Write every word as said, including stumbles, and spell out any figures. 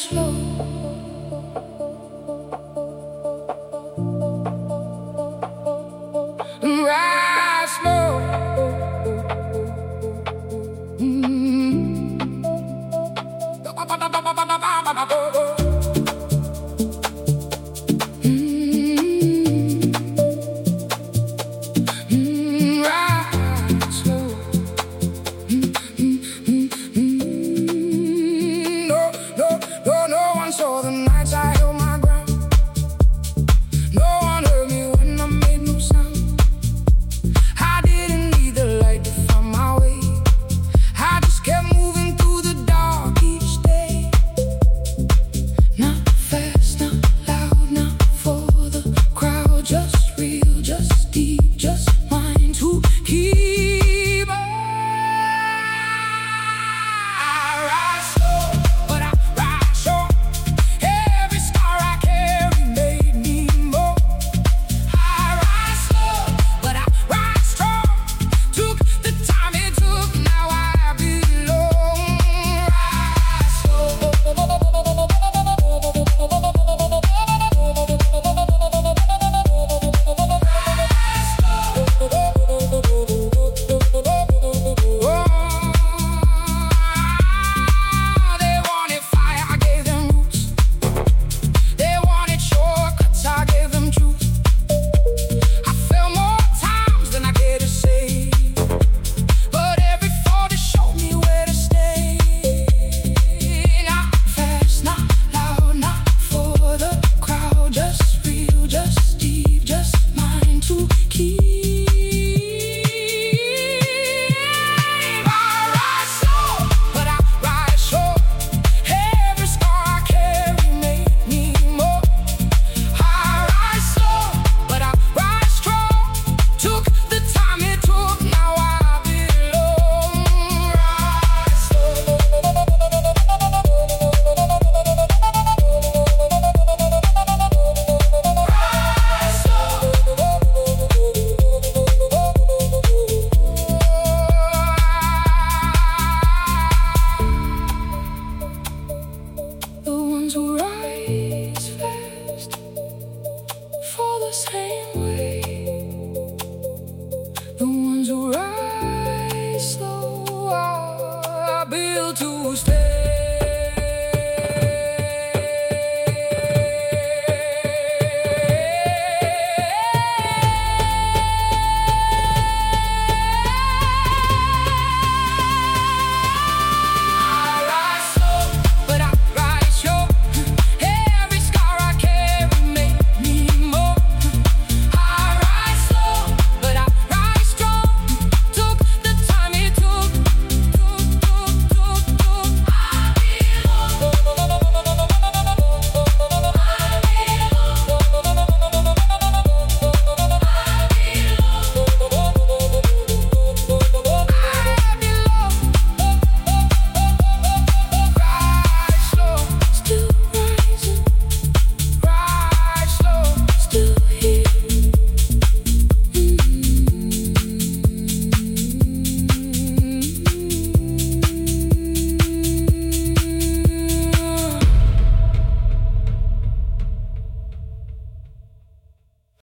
slow. Ride slow. Mm-hmm. Saw the nights I held my ground. No one heard me when I made no sound. I didn't need the light to find my way. I just kept moving through the dark each day. Not fast, not loud, not for the crowd. Just real, just deep, just mine to keep. I ride slow, but I ride sure. Every scar I carry made me more. I ride slow, but I ride strong. Took the time it took, now I belong. Ride slow. Oh, they wanted fire, I gave them roots. They wanted shortcuts, I gave them truth. I fell more times than I cared to say, but every fall just showed me where to stay. Not fast, not loud, not for the crowd. Just real, just deep, just mine to keep. I ride slow, but I ride sure. Every scar I carry made me more. I ride slow, but I ride strong. Took the time it took, now I belong. Ride slow. Ride slow. The ones who rise fast fall the same way. The ones who rise slow are built to stay.